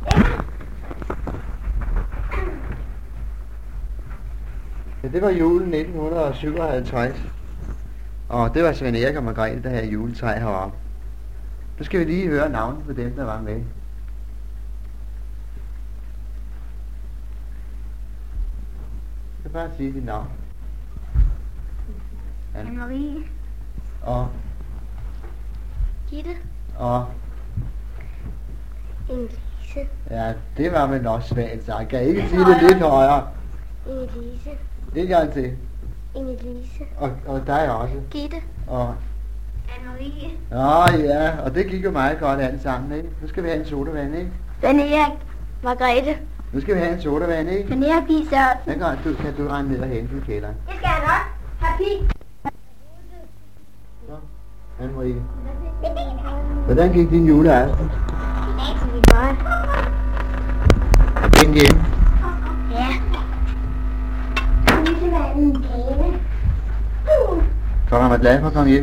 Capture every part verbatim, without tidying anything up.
Ja, det var julen nitten syvoghalvtreds. Og det var Svend Erik og Margrethe, der havde juletræ heroppe. Nu skal vi lige høre navnet på dem, der var med. Jeg kan bare sige dit navn. Anne-Marie. Og. Gitte. Og. Inge-Lise. Ja, det var vel også svagt sagt. Kan jeg ikke sige det lidt højere? Inge-Lise. En gang til. Inge-Lise. Og, og dig også. Gitte. Og. Anne-Marie. Nå ja, og det gik jo meget godt alt sammen, ikke? Nu skal vi have en sodavand, ikke? Svend Erik. Margrethe. Nu skal vi have en sodavand, ikke? Svend Erik Pige Sørensen. Den kan du, kan du rende ned og hente i kælderen. Det skal jeg nok. Papi. Så, Anne-Marie. Hvordan gik din juleaften? Det er godt. Er Bengt hjemme? Ja. Lise var en kæle. Så han var glad for at komme hjem?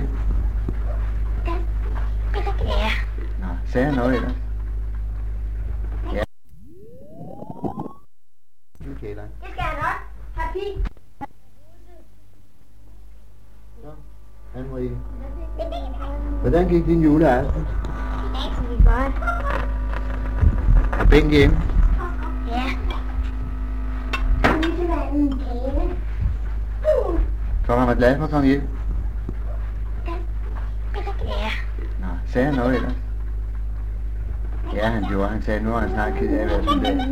Ja. Nå, sagde han noget ellers? Ja. I kælderen. Det skal jeg nok. Papi. Så, Anne-Marie. Hvordan gik din juleaften? Det er godt. Er Bengt hjemme? Ja. Lise var en kæle. Så han var glad for at komme hjem? Ja. Nå, sagde han noget ellers? Ja, han gjorde. Han sagde, nu har han snart ked af at være sådan der.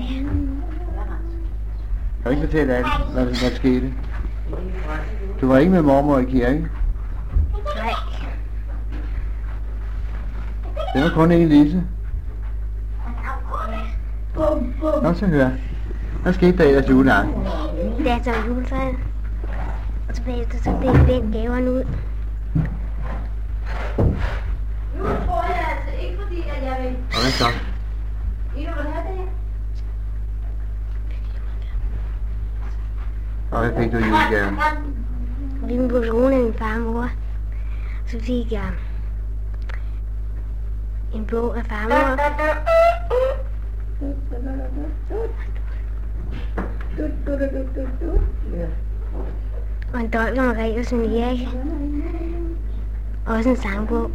Kan du ikke fortælle alt, hvad der hvad skete? Du var ikke med mormor i kirken? Nej. Det var kun en Lise. Nå, så hør. Hvad skete der ellers juleaften? Da jeg tager juletræet, og så bagefter så delte Ben gaverne ud. Nu tror jeg altså ikke, fordi at jeg vil... Og hvad så? Ida, vil du have det her? Og hvad fik du i julegaven? Og vi var på skolen af min far og mor. Så fik jeg en bog af farmor. Og en dolk af Marie og Svend Erik. Og også en sangbog.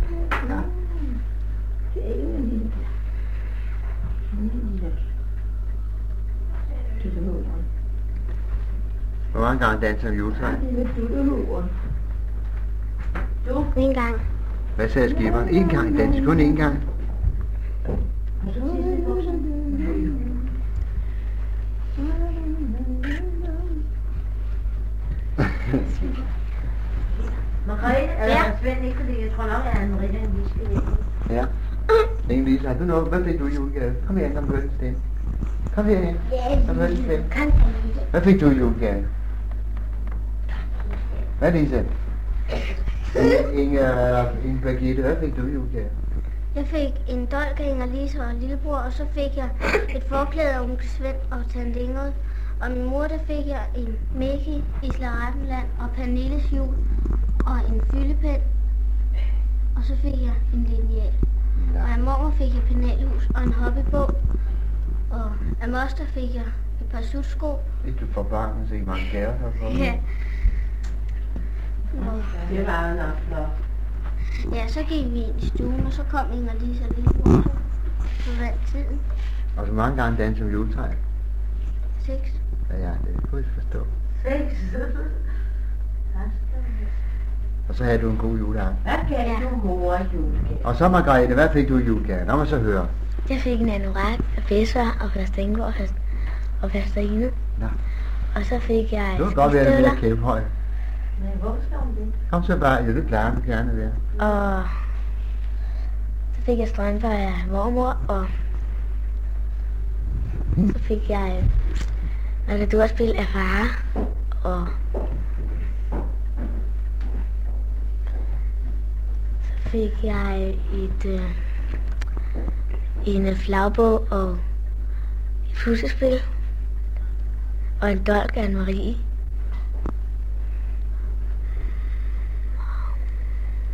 Hvor mange gange danser du juletræ? En gang. Hvad sagde skiberen? En gang danser, kun en gang. Margrethe, eller Ja. Svend, ikke fordi jeg tror nok, at Anne-Marie er en viske. Ja. Ingen Lise, har du noget? Hvad fik du i julegave? Kom her, kom høre den. Kom her, hen. Kom høre den. Kan Hvad fik du i julegave? Hvad Lise? Inger, Inger Birgitte, hvad fik du i julegave? Jeg fik en dolk af Inger-Lise og lillebror, og så fik jeg et forklæde af onkel Svend og tante Ingrid. Og min mor, der fik jeg en Mickey, Isla Rappenland og Pernilles jul og en fyldepen. Og så fik jeg en lineal. Og af mormor fik jeg penalhus og en hobbybog. Og af moster fik jeg et par sutsko. Ikke du får barn, så ikke mange gaver herfra. Ja. Og, Det var jo nok flot. ja, så gik vi ind i stuen, og så kom Inger-Lise og lillebror. Så vandt tiden. Og så mange gange danser du juletræ? Seks. Ja, ja, det kunne jeg forstå. Seks. Og så havde du en god juleaften. Hvad gav du mor i julegave? Og så Margrethe, hvad fik du i julegave? Lad mig så høre. Jeg fik en anorak af Fæsser og Faster Ingvar og Faster- og Fasterine. Nå. Og så fik jeg Du kan godt være lidt mere skistøvler, kæphøj. Men hvor skal hun det? Kom så bare, ja, det klarer du gerne være. og så fik jeg strømper af mormor, og så fik jeg matadorspil af far, og så fik jeg et øh, en flagbog og et puslespil og en dolk af Anne-Marie.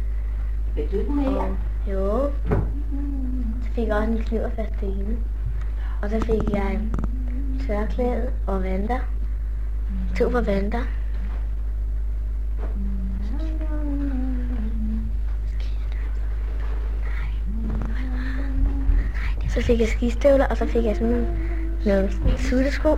Vil du ikke mere? Og, jo. Så fik jeg også en kniv af Fasterine. Og så fik jeg tørklæde og vanter. To par vanter. Så fik jeg skistøvler, og så fik jeg sådan nogle suttesko.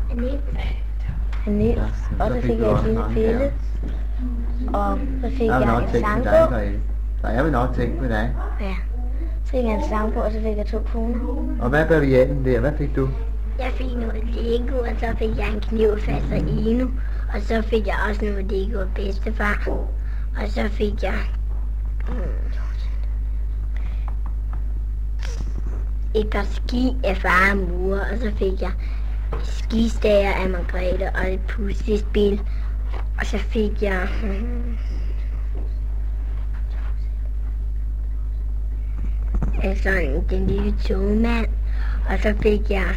Anel. Og så fik jeg et lille billede. Og så fik Der er vel jeg nok en tænkt på dig, sangbog. Grete. Der er vel nok tænkt på dig. Ja. Så fik jeg en sangbog, og så fik jeg to kroner. Og hvad var varianten der? Hvad fik du? Jeg fik noget Lego, og så fik jeg en knivfast og Eno. Og så fik jeg også noget Lego af bedstefar. Og så fik jeg mm, et par ski af far og mor. Og så fik jeg skistager af Margrethe og et puslespil. Og så fik jeg hmm, altså den lille togmand. Og så fik jeg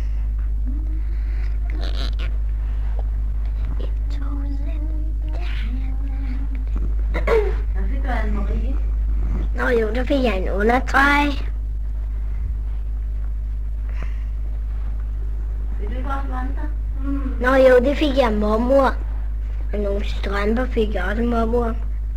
Så fik du Anne-Marie. Nå jo, der fik jeg en undertrøje. Vil du ikke også vandre? Mm. Nå jo, det fik jeg af mormor. Og nogle strømper fik jeg også af mormor.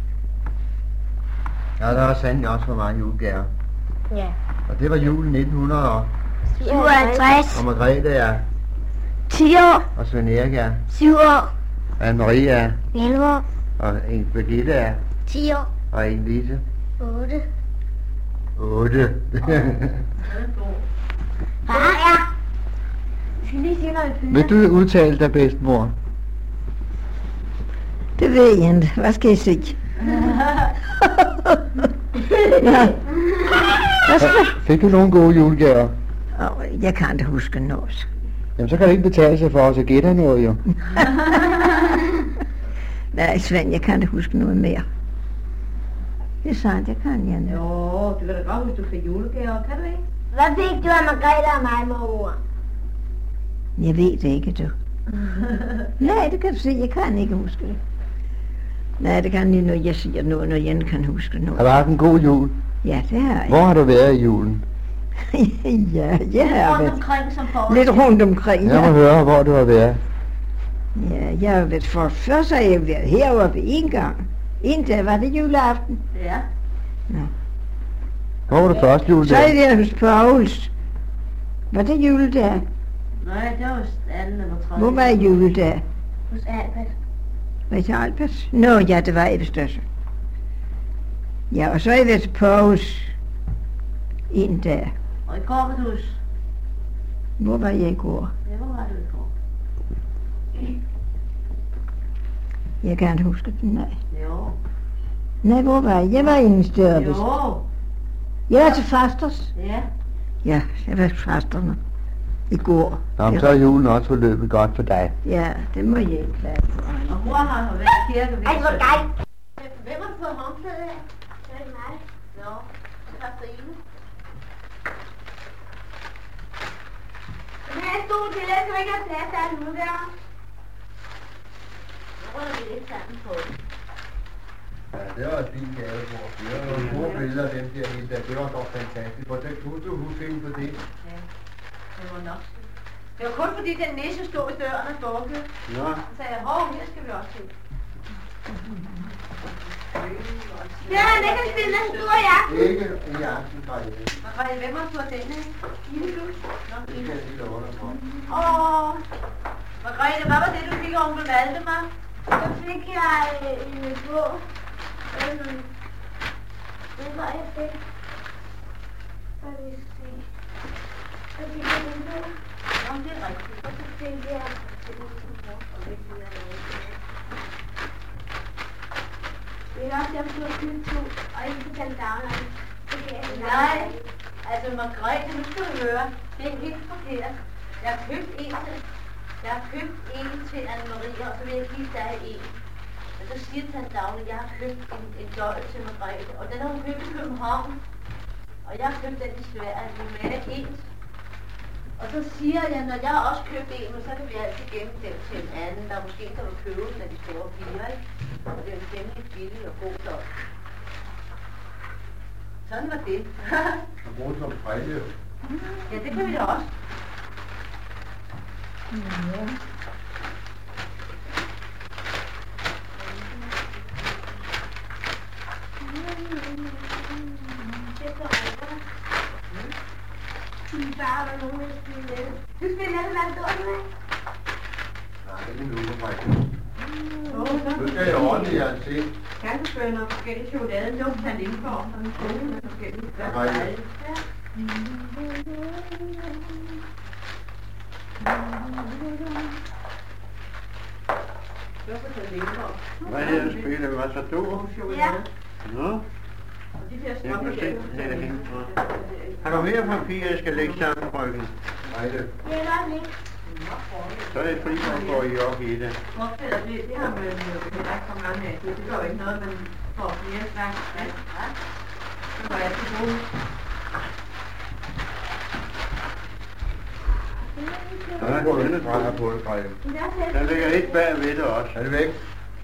Ja, der var sandelig også for mange julegaver. Ja. Og det var julen nitten syvoghalvtreds. Og Margrethe er, ti år. og Svend Erik er, syv år. og Anne-Marie er, elleve år. og en Birgitte er, ti år. og en Lise. otte. otte. Far, ja. Skal lige sige noget i Vil du udtale dig bedst, mor? Det ved jeg ikke. Hvad skal jeg sige? Ja. Hvad skal jeg? Fik du nogle gode julegaver? Oh, jeg kan ikke huske noget. Jamen, så kan det ikke betale sig for os at gætte noget, jo. Nej, Svend, jeg kan ikke huske noget mere. Det er sandt, jeg kan jeg ikke. Jo, du kan da godt huske, du fik julegaver, kan du ikke? Hvad fik du af Margrethe og mig, mormor? Jeg ved det ikke, du. Nej, det kan du se, jeg kan ikke huske det. Nej, det kan ikke, når jeg siger noget, når jeg ikke kan huske Har du noget. haft en god jul? Ja, det har jeg. Hvor har du været i julen? Ja, jeg har Rundt været omkring som får. lidt rundt omkring. Jeg må Ja, høre, hvor du har været. ja jeg har været for først har jeg været heroppe en gang. En dag var det juleaften. Ja. Hvor var du første jul Så er der? jeg hos Pauls. Var det juledag? Nej, det var anden eller tredje. Hvor var juledag? Hos Albert. Var det Albert? Nå, ja, det var Ebbe Størse. Ja, og så er jeg været til Pauls en dag. Og i går var du hos... Hvor var jeg i går? Ja, hvor var du i går? Jeg kan ikke huske det, nej. Jo. Nej, hvor var jeg? Jeg var inde i stedet. Jo. Jeg var til fasters. Ja. Ja, jeg var til fasterne i går. Nå, men så er julen også forløbet godt for dig. Ja, det må jeg ikke klage for. Og mor har været i kirke. Ej, hvor dejligt. Hvem har fået håndklæde af? Det er mig. Nå, Katrine. Den her stol til, jeg skal ikke have plads af nu der. Nu ruller vi lidt sammen på. Ja, det var et fint gavebord. Det var nogle gode billeder af dem der hele dag. Det var dog fantastisk. Hvor det kunne du huske ind på det? Ja, det var nok. Det var kun fordi den nisse stod i døren og dukkede. Nå, Så sagde jeg, hov, her skal vi også til. Ja, det kan spille en stor jagt. ikke i aften, Grete. Margrethe, hvem har fået den her? Ine, du? Nå, Det Ine. kan jeg lige love dig for. Åh. Margrethe, hvad var det, du fik af onkel Valdemar? Så fik jeg øh, en bog. Øhm, Det var jeg fik. Hvad vil jeg sige? Så fik jeg en bog. Nå, det er rigtigt. Og så fik jeg... Det er også, jeg har fået en to, og ikke betalt daglig. Nej, altså Margrethe, nu skal du høre. Det er helt forkert. Jeg har købt en til, jeg har købt en til Anne-Marie, og så vil jeg give dig en. Og så siger han dagligt, jeg har købt en, en dold til Margrethe, og den har hun købt i København. Og jeg har købt den i Sverige, den er ens. Og så siger jeg, når jeg har også købt en, så kan vi altid gemme den til en anden, der måske kan købe den af de store piger, ikke? Og det er en temmelig billig og god dold. Sådan var det. Og bruge som fredag. Ja, det kan vi da også. Ja. Du spiller det meget dårligt med? Nej, det er nu på mig. Nu skal jeg ordentligt, jeg se. Kan du spørge noget forskellige chokolade? Det var blandt inden for sådan en skole med forskellige. Nej. Ja. Hvad for det inden for? Hvad er det, du spiller? Hvad så du? Ja. Nå? De der Jeg kan se, det er hende fra. Har du mere papir, jeg skal lægge sammen, frøken? Nej, det. Det er godt ikke. Så er det fri, man går i op i det. Forfælder, det, det har man jo heller ikke for mange af. Det går ikke noget, man får flere slags. Ja. Det var altid gode. Så er der kønnedrejer på det, Freja. Der ligger et bag ved det også. Er det væk?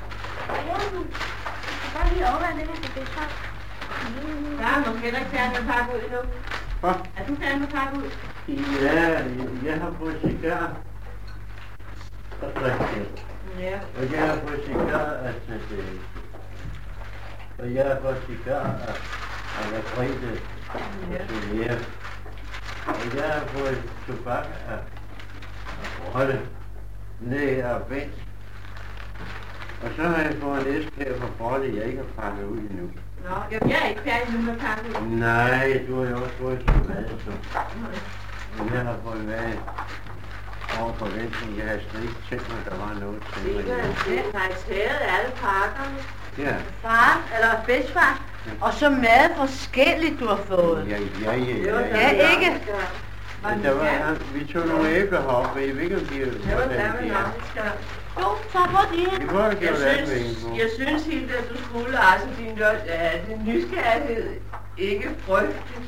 Bare lige over, det er det bedste. Der er måske heller ikke færdig med at pakke ud endnu. Hvad? Er du færdig med at pakke ud? Ja, jeg har fået cigar. Og drikke. Ja. Og jeg har fået cigar af Tadej. Og jeg har fået cigar af af Margrethe og Sonia. Og jeg har fået tobak af Rolle. Næ og Bent. Og så har jeg fået en æske her fra Bolle, jeg ikke har pakket ud endnu. Nå, jeg er ikke færdig nu med at pakke ud. Nej, du har jo også fået chokolade, så. Men jeg har fået været over forventning. Jeg har slet ikke tænkt mig, at der var noget til mig. Det har taget alle pakkerne. Ja. Far, eller bedstfar. Og så meget forskelligt, du har fået. Ja, ja, ja, ja. Ja, ikke? Men der var, vi tog nogle æbler heroppe, jeg ved ikke, om de er Det var hvordan der, de vi er. nok skal. Jo, så på det. Vi får da Jeg gjort alt med en synes, på. jeg synes helt, at du skulle, altså din, ja, din nysgerrighed ikke frygtelig.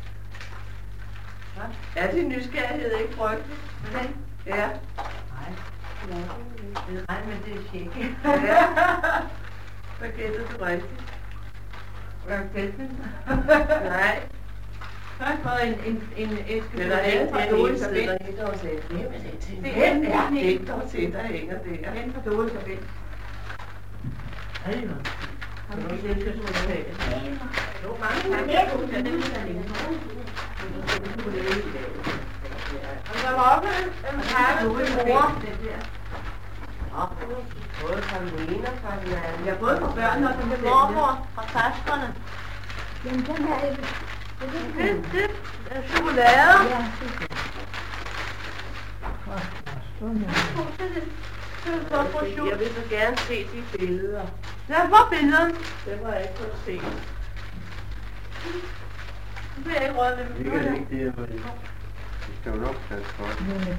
Hvad? Er din nysgerrighed ikke frygtelig? Hvordan? Ja. Nej. Nej, men det er tjekket. Ja. Hvad gætter du rigtigt? Hvad er det? Nej. Så har jeg fået en, en, en æske Men der er en fra Doris og Bent. Det er en æske, der til, der hænger der. En fra Doris og Bent. Ej, hvor. Har du ikke læst det, du må tage? Jo, mange Men tak. det Jeg er kunne jo tage den ikke her længe. Og der var også en Og pakke her er til Doris og mor. Bent, den der. Nå, både fra den ene og fra den anden. Ja, både for børnene og for Til forældrene. mormor fra taskerne. Jamen, den her er det. Det, det er chokolade. Ja, Jeg vil så gerne se de billeder. Ja, hvor billederne? Det var jeg ikke fået se. Det vil jeg ikke røre ved. Det er ikke det, jeg vil. Det skal jo nok tage godt.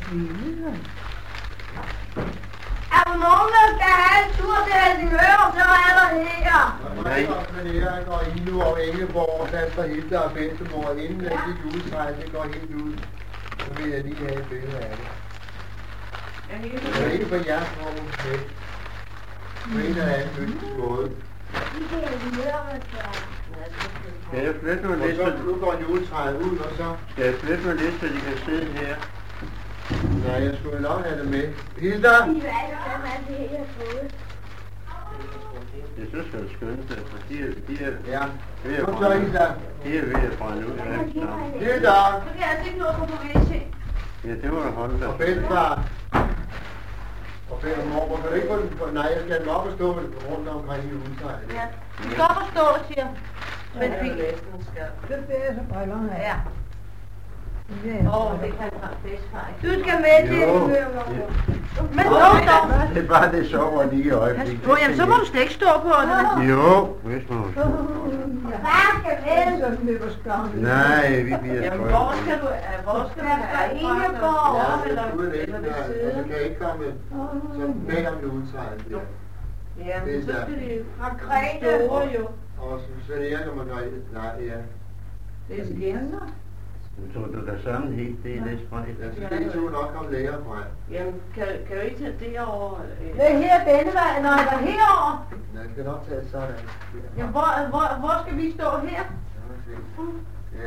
Er der nogen, der skal have en tur til Helsingør, så er der her. Nej. Men jeg går i nu over Ingeborg, Faster Hilda og bedstemor, inden at det juletræet, det går helt ud. Så vil jeg lige have et billede af det. Jeg er helt Det er ikke på jeres form med. På en eller anden mytisk måde. Vi kan Helsingør, så... Skal jeg flytte mig Og lidt, så så, nu går juletræet ud, og så... skal jeg flytte mig lidt, så de kan sidde her? Nej, jeg skulle nok have det med. Hilda! I hvad er det, jeg har fået? Det er så skal du skynde sig, for de er, de er Ja. ved at Kom så, brænde, Hilda. de er ved at brænde ud af sammen. Hilda! Så kan jeg altså ikke nå at gå på W C. Ja, det var da holdt Og bedstefar. Og bedre mormor, kan du ikke få den på... Nej, jeg skal den op og stå rundt omkring i juletræet. Ja. Du skal op og stå, siger. Men vi... Det er så brillerne af. Ja. Ja. Åh, det kan jeg bedst faktisk. Du skal med til Jo, Helsingør, det, mormor. Men dog, dog. det er bare det sover lige i øjeblikket. Nå, jamen, så må du slet ikke stå på det. Jo, hvis man Hvad skal med? Så løber skam. Nej, vi bliver Jamen, trøje. hvor skal du... øh, Hvor skal du have Ingeborg. Ja, eller, det er ude eller ved og så siden? kan jeg ikke komme så bag om juletræet der. Ja, men så skal de Margrethe. store jo. Og så Svend Erik og Margrethe. Nej, ja. Det er skænder. Så du kan samle helt det er lidt spredt. Ja, så det to nok komme længere fra. Jamen, kan, kan du ikke tage det over? Øh? Det er her denne vej. Nej, der er herovre. Ja, jeg skal nok tage sådan. Jamen, hvor, hvor, hvor skal vi stå her? Ja. Ja.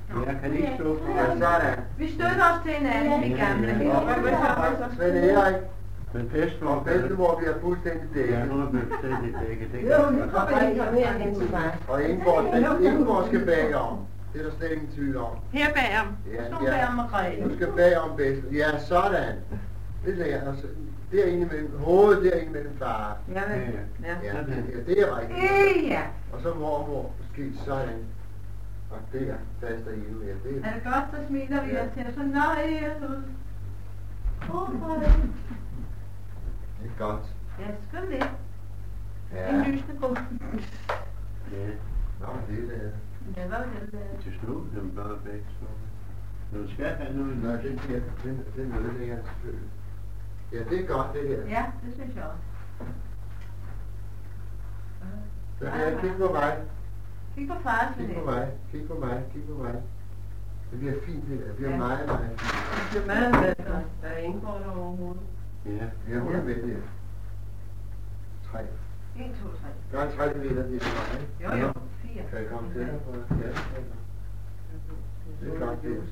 Jeg kan ikke stå på. Ja, sådan. Vi støtter os til hinanden, vi gamle. Og Hvad hvad så? Svend Erik Men bedstemor, og bedstemor bliver fuldstændig ja, dækket. hun er fuldstændig dækket. Det Jo, kan nu jeg godt. kommer jeg ikke mere hen til mig. Og Ingeborg, Ingeborg skal bagom. Det er der slet ingen tvivl om. Her bagom. Ja, Stå ja. bagom Margrethe. Du skal bagom bedst. Ja, sådan. Det er altså, derinde mellem hovedet, derinde mellem far. Ja, vel. Ja. Ja. Ja, det, det er rigtigt. Øh, ja. Og så mormor, måske sådan. Og der faster I endnu mere. Det Er er, det godt, så smiler vi os til, så nej, Jesus. Åh, hvor er det? det er godt. Ja, skøn det. Ja. En lysende god. Ja, Nå, det er det. Ja, hvad vil det være? til snu, dem bare begge to. Nu skal have noget. Nå, den, der, den, den ødelægger jeg selvfølgelig. Ja, det er godt, det her. Ja, det synes jeg også. Så her, kig på mig. Kig på far, Kig på mig. Kig på mig. Kig på mig. Det bliver fint, det der. Det bliver Ja. meget, meget fint. Det er meget bedre. Der indgår der overhovedet. Ja. Ja, hun er med der. Tre. en, to, tre. Der er tre meter, det er mig. Jo, jo. fire. Kan jeg komme til dig på? Ja. Det er godt, det.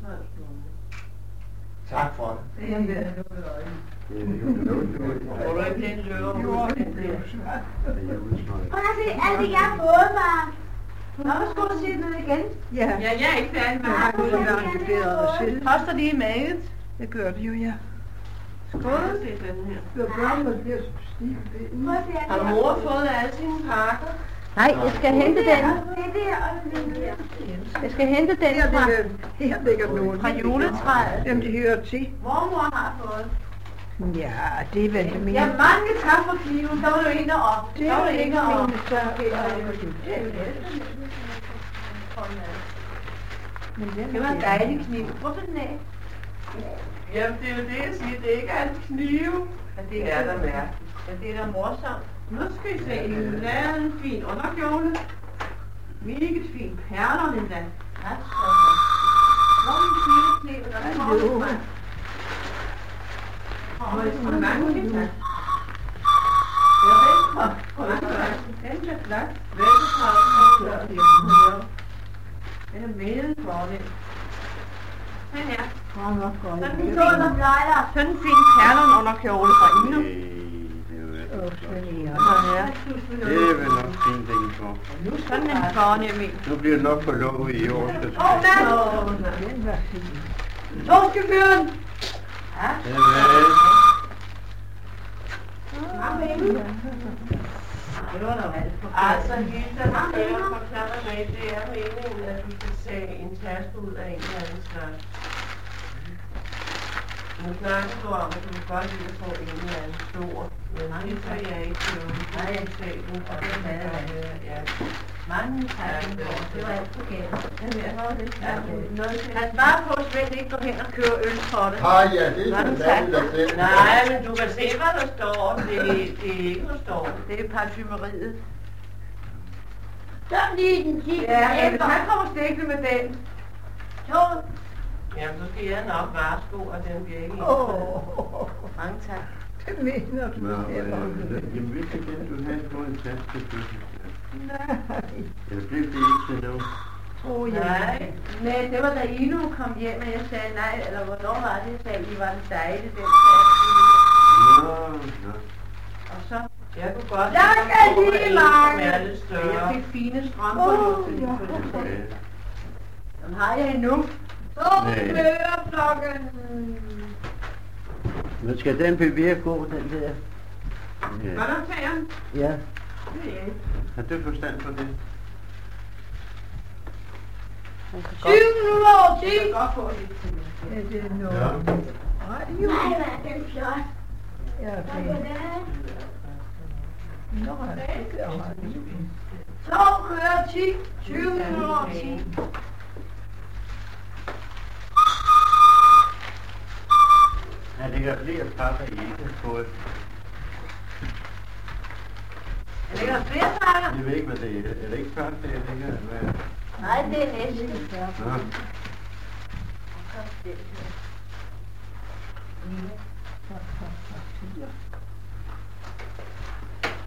Tak for det. Det er en der lukket øjne. Det er jo Tror du ikke, det er en løber? Jo, det er det. julesmøg. Prøv at se alt det, jeg har fået, far. Nå, hvad skulle du sige den igen? Ja, Ja, jeg er ikke færdig med har mig. du engang leveret os selv? Koster de i maget? Det gør det jo, ja. Skål. Se den her. Det var børnene, der bliver så stive. Prøv at se alt Har det, jeg mor fået alle sine pakker? Nej, jeg skal hente den. Det der og det der. Jeg skal hente den Her fra, ligger, her ligger nogle. fra juletræet. Dem de hører til. Mormor har fået. Ja, det er vel det mine. Ja, mange tak for kniven. Der var jo en op. Det Der var er jo ikke en op. mine, så er det jo det. Men den Det var en dejlig kniv. Hvor er den af? Jamen, det er jo det, jeg siger. Det er ikke alt knive. Men Det er da mærkeligt. Men det er da morsomt. Nu skal I se. I lavet en fin underkjole. Mega fin. Perler endda. Ja, hvor er min fine kniv? Der er Hallo. morsomt. Og det er så mange ting. Ja, velkommen. Den er flot. Velkommen. Den er meget fordel. Den her. Kom nok godt. Sådan en fin blejler. Sådan en fin perler underkjole fra Ino. Det er jo ikke Åh, godt. Svend Erik. Ja. Det er vel nok fint, den får. Sådan en fornem en. Nu bliver det nok på låget i år, skal Åh, mand! Den var fin. Torskeføren! Ja. Det er vel. Det var da valgt på. Altså, Hilda, der skal jeg forklare med, det er meningen, at du skal tage en taske ud af en eller anden slags. Nu snakker du om, at du vil godt lide at få en eller anden stor. Men det kan jeg ikke gøre. Nej, jeg sagde den, og det er det. Ja. Mange tak. Det var alt forkert. Han bare på, at Svend ikke går hen og kører øl for det. Ah ja, det er Mange fantastisk tak. at selv. Nej, men du kan se, hvad der står. Det, det er ikke, der står. Det er parfumeriet. Så lige den sidste. Ja, men hvis han kommer stikkende med den, To. jamen så skal jeg nok varesko, og den bliver ikke Åh, indført. Mange tak. det mener du. Nå, Det er bare- øh, jamen, hvis igen du havde fået en taske til fødselsdag. Nej, Eller blev det ikke til nu? tror jeg. Nej, nej, det var da Ino kom hjem, og jeg sagde nej, eller hvornår var det, jeg sagde, I var en dejlig, den taske. Nå, nå. Og så, Jeg kunne godt Jeg lide skal at få lige en, mig. som er lidt og større. jeg fik fine strømper nu til din Åh, fødselsdag. Okay. Dem har jeg endnu. Så Nej. kører Men skal den bevæge gå, den der? Hvad Ja. der tager han? Ja. Det er ikke. Har du forstand på det? tyve minutter over ti. Jeg kan godt få lidt til. Er det noget? Ja. Radio? Nej, hvad er den flot. Ja, Hvad det er det? Nå, det er radio. Tog kører ti. tyve minutter over ti. Der ligger flere pakker i ikke på et. Er det der flere pakker? Jeg ved ikke, hvad det er. Er det ikke pakke, det er ligger? Hvad? Nej, det er næsten. Nå.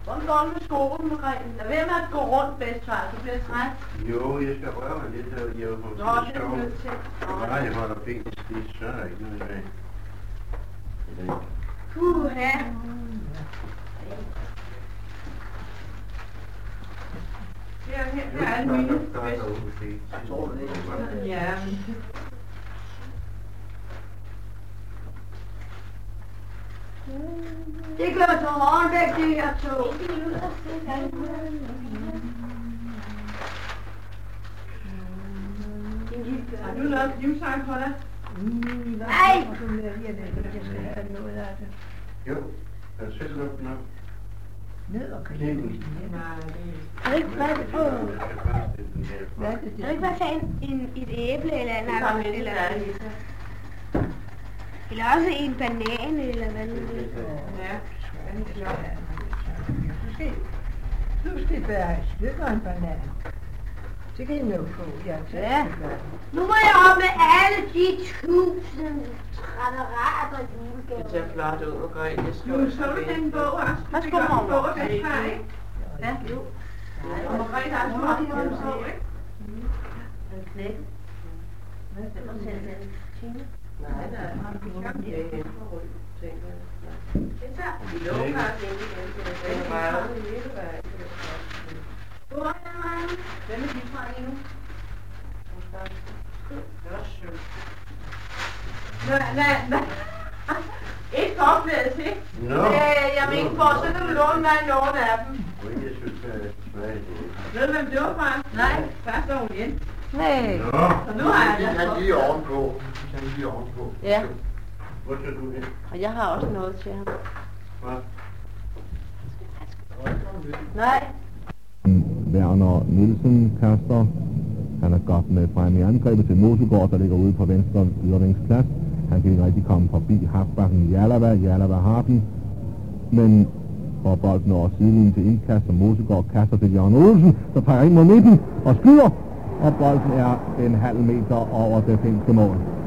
Hvordan går det med skolen, Margrethe? Lad være med at gå rundt, bedstfar. Du bliver træt. Jo, jeg skal røre mig lidt der i Aarhus. Nå, det er du nødt til. Nej, jeg holder ben i skidt, så er der ikke noget i dag. I dag. Puha. Det er her, det er alle mine bedst. Tror du det? Ja, men... Det gør så hårdt væk, det her tog. Har du lavet livstegn på dig? Nej! Jo, har du selv lukket den op? Ned og Klikken. Har du ikke været på? Jeg skal bare stille den herfra. Har du ikke været tage en, en, et æble eller en apfel, eller, eller også en banan eller hvad nu det er? Ja, den er flot. Måske, du skal bære et stykke af en banan. Det kan I nå få, ja. Ja. Nu må jeg op med alle de tusind trætterater i julegaver. Det ser flot ud, Margrethe. Jeg skal jo så den bog også. Hvad skal man bog af bedstfar, ikke? Ja, jo. Og Margrethe har også meget på en bog, ikke? Den knækken. Hvad skal man sætte den? Tine? Nej, der er meget godt. Det er igen for rødt, tænker jeg. Det tager. Vi lukker os ind igen. Det er meget. Hvor er den, Maja? Hvem er de fra endnu? Det var sødt. Nej, nej, nej. Ikke oplevet til. Nå. Øh, jeg mener for, så kan du låne mig nogen af dem. Ui, jeg synes, det er smaget. Ved du, hvem det var fra? Nej, først er hun igen. Nej. Nå. Så nu har jeg De det. kan lige ovenpå. De kan lige ovenpå. Ja. Hvor skal du hen? Og jeg har også noget til ham. Hvad? Nej. Werner Nielsen kaster. Han er godt med frem i angrebet til Mosegård, der ligger ude på venstre ydervingsplads. Han kan ikke rigtig komme forbi halfbacken Jalava. Jalava har den. Men får bolden over sidelinjen til indkast, og Mosegård kaster til Jørgen Olsen, der trækker ind mod midten og skyder. Og bolden er en halv meter over det finske mål.